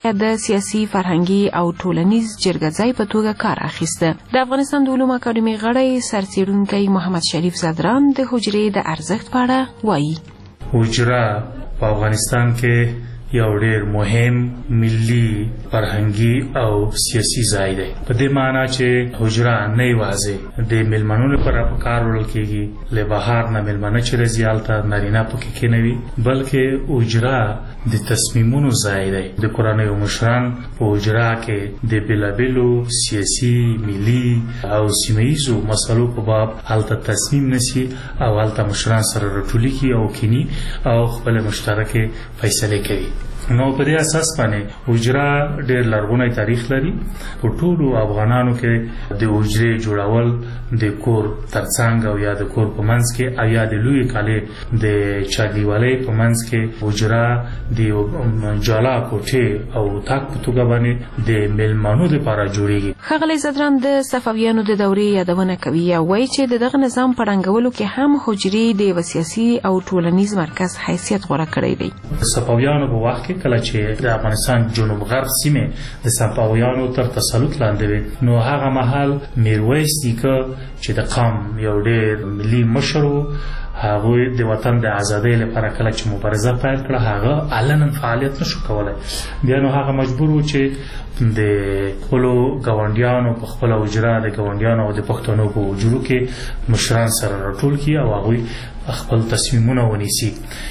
د سیاسي فرهنګي او ټولنیز جرګه‌ځای په توګه کار اخیسته. د افغانستان د علومو اکاډمي غړی سرڅیړونکی محمد شریف زدران د حجرې د ارزښت په اړه وایي. حجره په افغانستان کې یو ډېر مهم ملي فرهنګي او سیاسي ځای دی. په دې معنی چې حجره نه یوازې د میلمنو لپاره په کار وړل کېږي، له بهر نه میلمانه چې راځي هلته نارینه پکې کېنوي، بلکې حجره د تصمیمونو ځای دی. د کورنیو مشران په حجره کې د بېلابېلو سیاسي، ملي او سیمه ییزو مسلو په باب هلته تصمیم نیسي او هلته مشران سره راټولیږي او کینی او خپل مشترکې فیصلې کوي. نو په دې اساس باندې حجره ډېر لرغونی تاریخ لري. په ټولو افغانانو کې د حجرې جوړول د کور ترڅنګ او یا د کور په منځ کې او یا د لوی کالې د چاردیوالۍ په منځ کې حجره د جالا کوټې او تاک په توګه باندې د میلمنو لپاره جوړیږي. ښاغلی زدران د صفویانو د دورې یادونه کوي او وایي چې د دغه نظام په ړنګولو کې هم حجرې د یو سیاسي او ټولنیز مرکز حیثیت غوره کړی دی. صفویانو په وخت کې کله چې د افغانستان جنوب غرب سیمې د صفویانو تر تسلط لاندې وې، نو هغه مهال میرویس نیکه چې د قام یو ډېر ملي مشر و، هغوی د وطن د ازادۍ لپاره کله چې مبارزه پیل کړه هغه علنا فعالیت نشو کولی. بیا نو هغه مجبور و چې د خپلو ګاونډیانو په خپله حجره د ګاونډیانو او د پښتنو په حجرو کې مشران سره راټول کړي او هغوی خپل تصمیمونه ونیسي.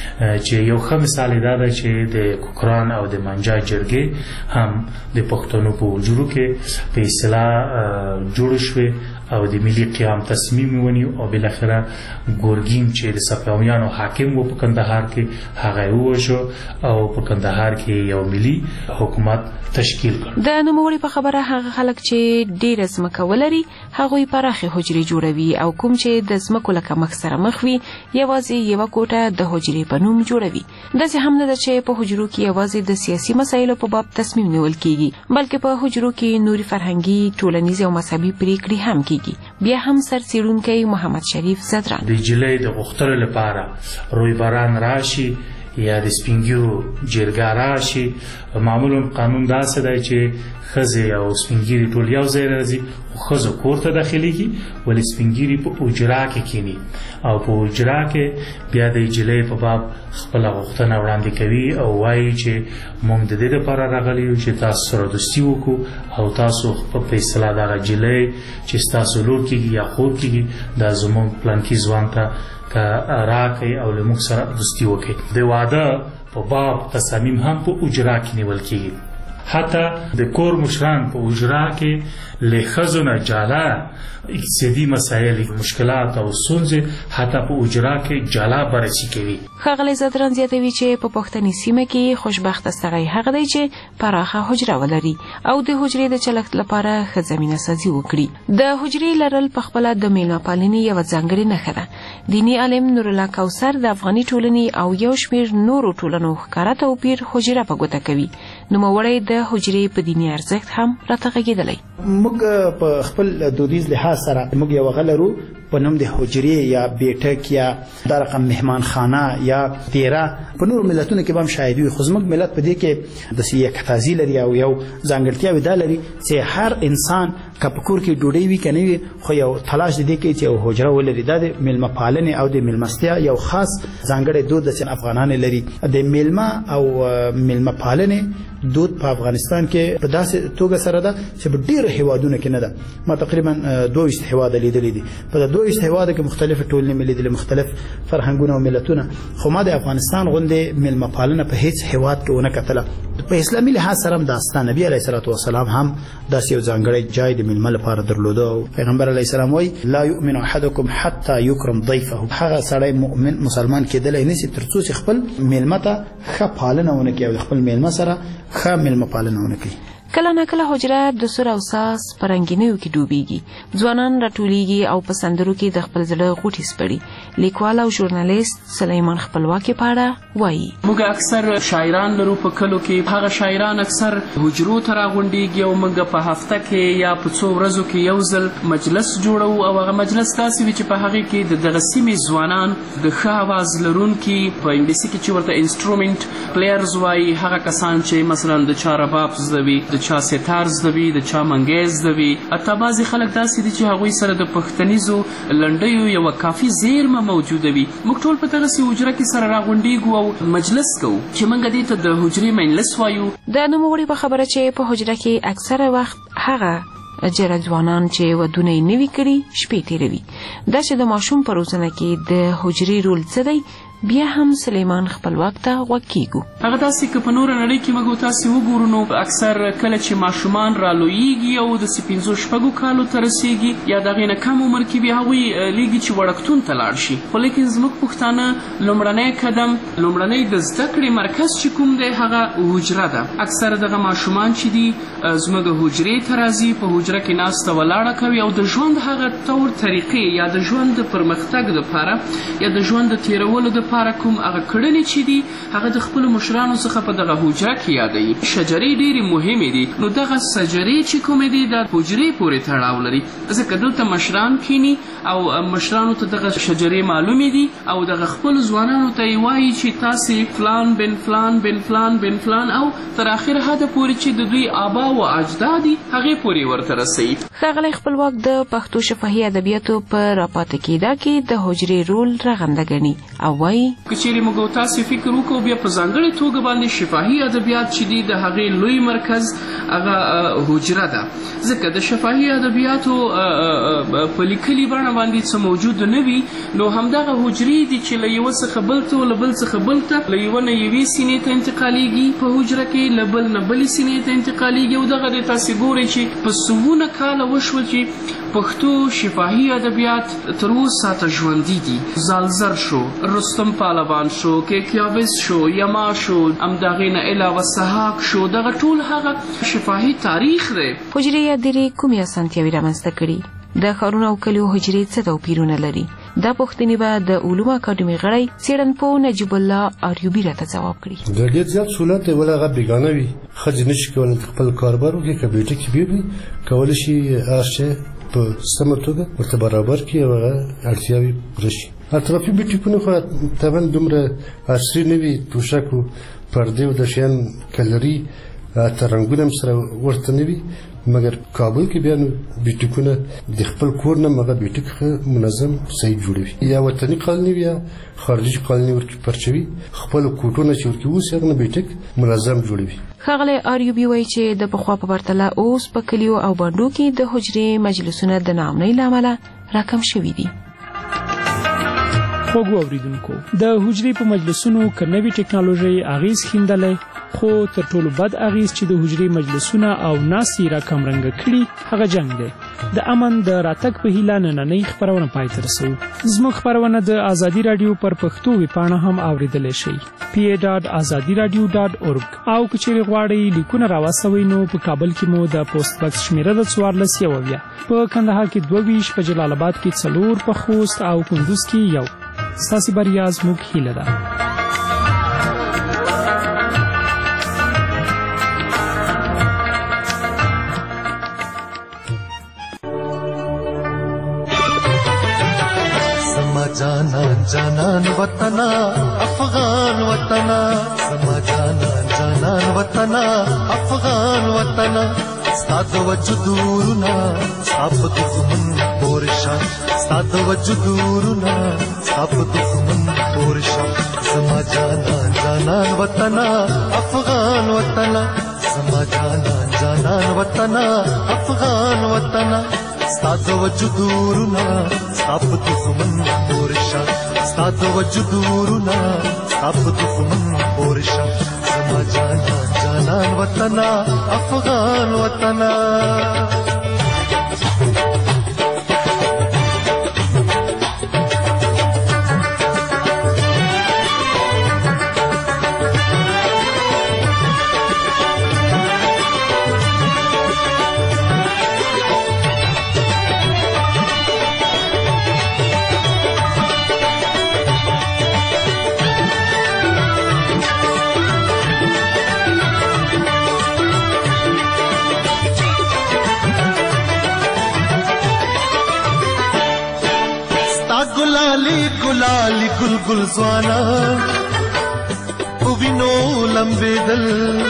چې یو ښه مثال دا ده چې د کوکران او د منجا جرګې هم د پښتنو په حجرو کې په اصطلاح جوړ شوې او د ملي قیام تصمیم ونیو او بالاخره ګورګین چې د صفویانو حاکم و په کندهار کې هغه ووژو او په کندهار کې یو ملي حکومت تشکیل کړ. د نوموړي په خبره هغه خلک چې ډېره ځمکه ولري هغوی پراخې حجرې جوړوي او کوم چې د ځمکو له کمښت سره مخ وي یوازې یوه کوټه د حجرې په نوم جوړوي. داسې هم نه ده چې په حجرو کې یوازې د سیاسي مسایلو په باب تصمیم نیول کېږي، بلکې په حجرو کې نوري فرهنګي، ټولنیز او مذهبي پریکړې هم کېږي. بیا هم سرڅیړونکی محمد شریف زدران د جلۍ د غوښتلو لپاره رویباران راشي یا د سپینګیرو جرګه راشي. معمولا قانون داسې دی چې ښځې او سپینګیري ټول یو ځای راځي، خو ښځو کور ته داخلیږي ولې سپینګیري په حجره کې کینی او په حجره کې بیا د جلۍ په باب خپله غوښتنه وړاندې کوي او وایي چې موږ د دې لپاره راغلي یو چې تاسو سره دوستي وکړو او تاسو په اصطلاح دغه جلۍ چې ستاسو لور کېږي یا خور کېږي دا زموږ پلانکي ځوان ته که راکړئ او له موږ سره دوستي وکړئ. د واده په باب تصامیم هم په حجره کې نیول کېږي. حتی د کور مشران په حجره کې له ښځو نه جلا اقتصادي مسایل، مشکلات او ستونزې حتی په حجره کې جلا بررسي کوي. ښاغلی زدران زیاتوي چې په پښتني سیمه کې خوشبخته سړی هغه دی چې پراخه حجره ولري او د حجرې د چلښت لپاره ښه زمینه سازي وکړي. د حجرې لرل پخپله د میلمه پالنې یوه ځانګړې نښه ده. دیني عالم نورالله کوثر د افغاني ټولنې او یو شمېر نورو ټولنو ښکاره توپیر حجره په ګوته کوي. نوموړی د حجرې په دیني ارزښت هم راته غږېدلی. موږ په خپل دودیز لحاظ سره موږ یو غلرو په نوم د حجرې یا بیټک یا دا رقم مهمان خانه یا دیره. په نور ملتونو کې به هم شاید وي، خو زموږ ملت په دې کې داسې یک تازي لري او یو ځانګړتیاوې دا لري چې هر انسان که په کور کې ډوډۍ وي که نه وي خو یو تلاش د دې کوي چې یو حجره ولري. دا د میلمه پالنې او د میلمستیا یو خاص ځانګړی دود د افغانانو لري. د میلمه او میلمه پالنې دود په افغانستان کې په داسې توګه سره ده چې په ډېرو هیوادونو کې نه ده. ما تقریبا 22 هیواده لیدلي دي. په 22 هیواده کې مختلف ټولنې مې لیدلي، مختلف فرهنګونه او ملتونه، خو ما د افغانستان غوندې میلمه پالنه په هیڅ هیواد کې ونه کتله. په اسلامي لحاظ سره هم داستا نبی علیه الصلاة والسلام هم داسې یو ځانګړی جای د میلمه لپاره درلوده. پیغمبر علیه السلام وایي لا یؤمن احدکم حتی یکرم ضیفه. هغه سړی مؤمن مسلمان کېدلی نشي تر څو چې خپل میلمه ته ښه پالنه ونه کړي او خپل میلمه سره ښه میلمه پالنه ونه کړي. کله نه کله حجره د سور او ساز په رنګینیو کې ډوبېږي. ځوانان راټولیږي او په سندرو کې د خپل زړه غوټې سپړي. لیکوال او ژورنالیست سلیمان خپلواکي په اړه وایي. موږ اکثر شاعران لرو په کلو کې، هغه شاعران اکثر حجرو ته راغونډېږي او موږ په هفته کې یا په څو ورځو کې یو ځل مجلس جوړوو او هغه مجلس داسې وي چې په هغې کې د دغه سیمې ځوانان د ښه اواز لرونکي په انګلیسي کې چې ورته انسټرومنټ پلیئرز وایي، هغه کسان چې مثلا د چا رباب زده وي، د چا ستار زده وي، د چا منګی زده وي. حتی بعضې خلک داسې دي چې هغوی سره د پښتنیزو لنډیو یوه کافي زیرمه موجوده وي. موږ ټول په دغسې حجره کې سره راغونډېږو او مجلس کوو چې موږ دې ته د حجرې مجلس وایو. د نوموړي په خبره چې په حجره کې اکثره وخت هغه جره ځوانان چې ودونه یې نوي کړي شپې تېروي. دا چې د ماشوم په روزنه کې د حجرې رول څه دی، بیا هم سلیمان خپلواک ته غوږ کیږو. هغه داسې که په نوره نړۍ کې موږ تاسې وګورو نو اکثر کله چې ماشومان رالویږي او د 5-6 کالو ته رسیږي یا د هغې نه کم عمر کې بیا هغوی لیږي چې وړکتون ته لاړ شي. خو لیکن زموږ پښتانه لومړنی قدم، لومړنی د زده کړې مرکز چې کوم دی هغه حجره ده. اکثر دغه ماشومان چې دي زموږ حجرې ته راځي، په حجره کې ناسته ولاړه کوي او د ژوند هغه طور طریقې یا د ژوند د پرمختګ دپاره یا د ژوند د تېرولو دپاره کوم هغه کړنې چې دي هغه د خپلو مشرانو څخه په دغه حجره کې یادوي. شجرې ډېرې مهمې دي، نو دغه شجرې چې کومې دي د حجرې پورې تړاو لري، ځکه دلته مشران کښېني او مشرانو ته دغه شجرې معلومې دي او دغه خپلو ځوانانو ته یې وایي چې تاسې فلان بن فلان بن فلان بن فلان او تر آخر حده پورې چې د دوی آبا و اجداد دي هغې پورې ورته رسوي. ښاغلی خپلواک د پښتو شفاهي ادبیاتو په راپاتې کېدا کې د حجرې رول رغنده ګڼي او وایي که چیرې موږ تاسې فکر وکړو بیا په ځانګړې توګه باندې شفاهي ادبیات چې دي د هغې لوی مرکز هغه حجره ده، ځکه د شفاهي ادبیاتو په لیکلي بڼه باندې څه موجود نه وي، نو همدغه حجرې دي چې له یوه څخه بل ته له بل څخه بل ته له یوه نه یوې سینې ته انتقالېږي په حجره کې، له بل نه بلې سینې ته انتقالېږي او دغه د تاسې ګورئ چې په سوونه کاله وشول چې پښتو شفاهي ادبیات تر اوسه ژوندي دي. زالزر شو، رستم پهلوان شو، کیکیاویز شو، یما شو، همدغې نه علاوه سحاق شو، دغه ټول هغه شفاهي تاریخ دی. حجرې یا درې کومې اسانتیاوې رامنځته کړي؟ د ښارونو او کلیو حجرې څه توپیرونه لري؟ دا پوښتنې به د علومو اکاډمي غړی څېړنپوه نجیب الله آریوبي راته ځواب کړي. د ډېر زیات سهولت دی، ولې هغه بیګانه وي، ښځې نشي کولی خپل کاروبار وکړي، که بیټه کې بیا وي کولی شي هر شی په سمه توګه ورته برابر کړي او هغه اړتیاوې پوره شي. اطرافي بوټیکونه خو طبعا دومره عصري نه وي، توشک و پردې او د شیان کلري رنګونه هم سره ورته نه وي، مګر کابل کې بیا بوټیکونه د خپل کور نه هغه بوټیک منظم صحیح جوړوي، یا وطني قالینې وي یا خارجي قالینې ورکې پرچوي، خپل کوټونه چې ورکې اوس هغه نه بوټیک منظم جوړوي. ښاغلی آریوبي وایي چې د پخوا په پرتله اوس په کلیو او بانډو کې د حجرې مجلسونه د ناامنۍ له امله راکم شوي دي. خوږو اوریدونکو، د حجرې په مجلسونو که نوې ټکنالوژۍ اغېز ښیندلی، خو تر ټولو بد اغېز چې د حجرې مجلسونه او ناستې را کمرنګه کړي هغه جنګ دی. د امن د راتګ په هیله نننۍ خپرونه پای ته رسوو. زموږ خپرونه د ازادي راډیو پر پښتو ویبپاڼه هم اوریدلی شئ، pa.azadiradio.org، او که چیرې غواړئ لیکونه راواستوئ نو په کابل کې مو د پوسټ بکس شمیره د 14 په کندهار کې 22، په جلال آباد کې 4، په خوست او کندوز کې 1. ستاسې بریا زموږ هیله ده. जाना जानन वतना अफगान वतना, समा जाना जानन वतना अफगान वतना, साद वजदूरना साब दुश्मन पोरशा, साद वजदूरना साब दुश्मन पोरशा, समा जाना जानन वतना अफगान वतना, समा जाना जानन वतना अफगान वतना, साद वजदूरना साब दुश्मन पोरशा, साद वजदूरना साब दुश्मन पोरशा, समा जाना जानन वतना अफगान वतना. لالی گلالی گل گل زوانا وینو لمبے دل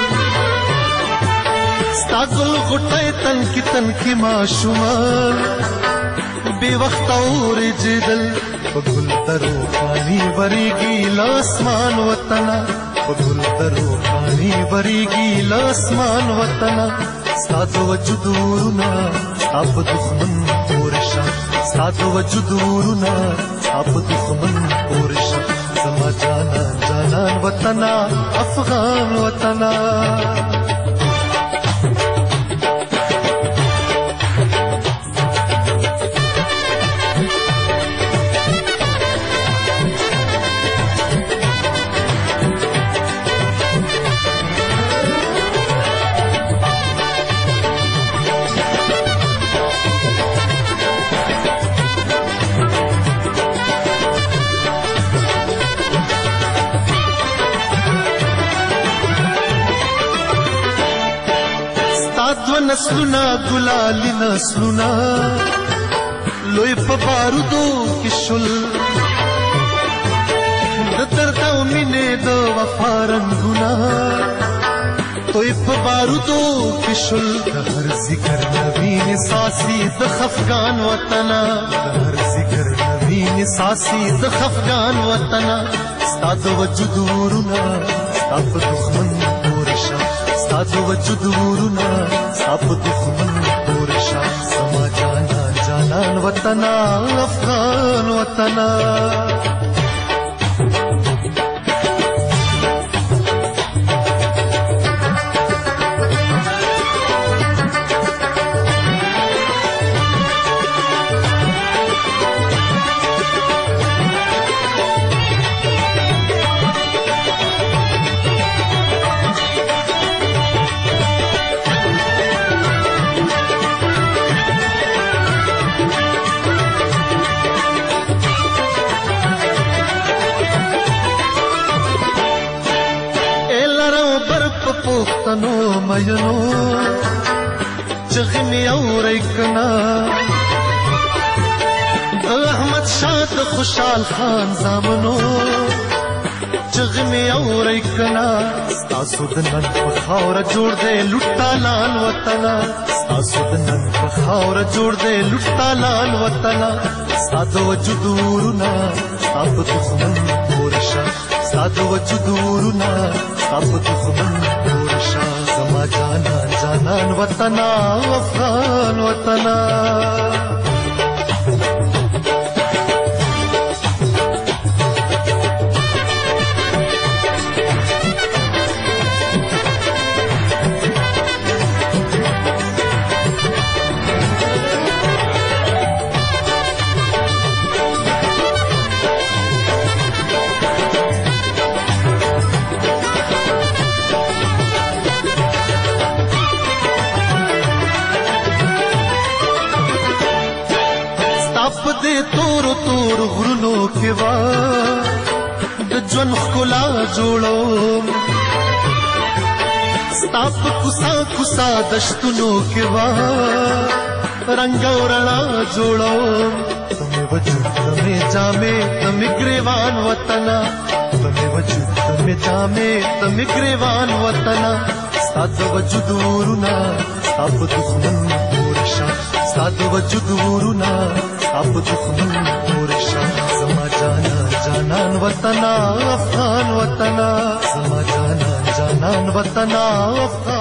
ستا گل غټه تن کی معشومان بے وقت اور جدل گل درو پانی بریگی لاسمان وطنا گل درو پانی بریگی لاسمان وطنا ستا وجودورنا اب دخمن پورشا ستا وجودورنا اب دخمن پورشا زما جانان جانان وطنا افغان وطنا نسلنا گلالی نسلنا لوی په بارودو کې شل د درد او مینې د وفا رنګونه توی په بارودو کې شل د هر ذکر نوین ساسی د خفګان وطنا د هر ذکر نوین ساسی د خفګان وطنا ستا د وجود ورونه ستا په دښمن پورشا ستا د وجود ورونه ستا په دښمن پورشا زما جانان جانان وطنا افغان وطنا پوختنو مینو چغمی اوری کنا احمد شاه د خوشحال خان زامنو چغمی اوری کنا ستاسو د نن په خاوره جوړ دی لوټالان وطنا ستاسو د نن په خاوره جوړ دی لوټالان وطنا ستا د وجود ورونه ستا په دښمن پورشا ستا د وجود ورونه ستا په دښمن پورشا زما جانان جانان وطنا افغان وطنا تورو تورو غرونو کې وا د ژوند ښکلا جوړوم ستا په کوڅه کوڅه دشتونو کې وا رنګ او رڼا جوړوم تمې وجود تمې جامې تمې ګریوان وطنا تمې وجود تمې جامې تمې ګریوان وطنا ستا د وجود ورونه ستا په دښمن پورشا ستا د وجود ورونه اب دښمن پورشا زما جانان جانان وطنا افغان وطنا زما جانان جانان وطنا افغان